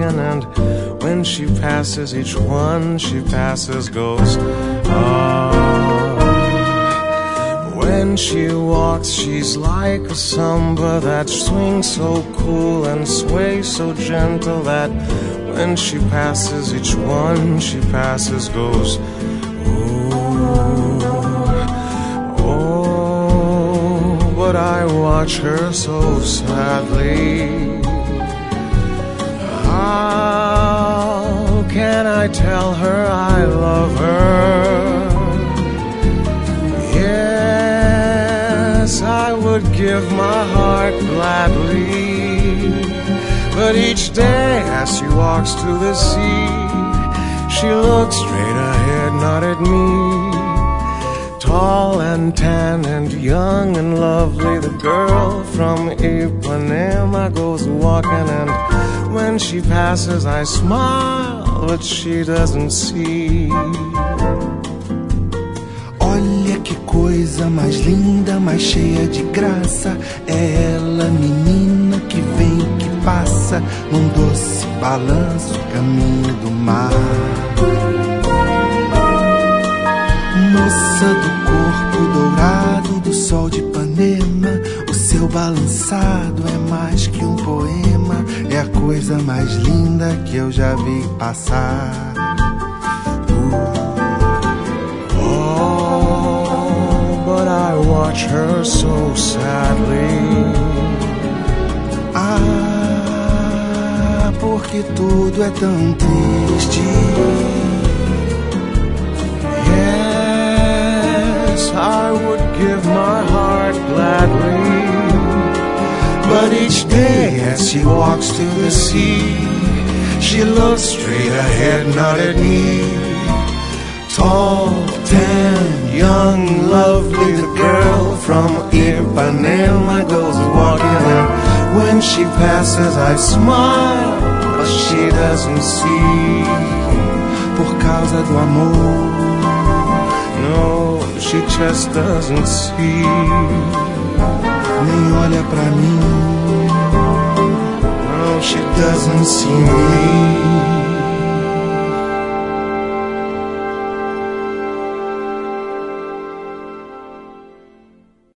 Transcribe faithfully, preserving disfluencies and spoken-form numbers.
walking, and when she passes, each one she passes goes, ah. When she walks, she's like a samba that swings so cool and sways so gentle that when she passes, each one she passes goes, oh, oh. But I watch her so sadly. How can I tell her I love her? Yes, I would give my heart gladly, but each day as she walks to the sea, she looks straight ahead, not at me. Tall and tan and young and lovely, the girl from Ipanema goes walking, and when she passes I smile, but she doesn't see. Olha que coisa mais linda, mais cheia de graça. É ela, menina que vem, que passa num doce balanço, caminho do mar. Moça do corpo dourado do sol de Ipanema, o seu balançado é mais que um poema, é a coisa mais linda que eu já vi passar. Oh, but I watch her so sadly. Ah, porque tudo é tão triste. I would give my heart gladly, but each day as she walks to the sea, she looks straight ahead, not at me. Tall, tan, young, lovely, the girl from Ipanema goes walking, and when she passes I smile, but she doesn't see. Por causa do amor, no, she just doesn't see. Nem olha pra mim. No, she doesn't see me.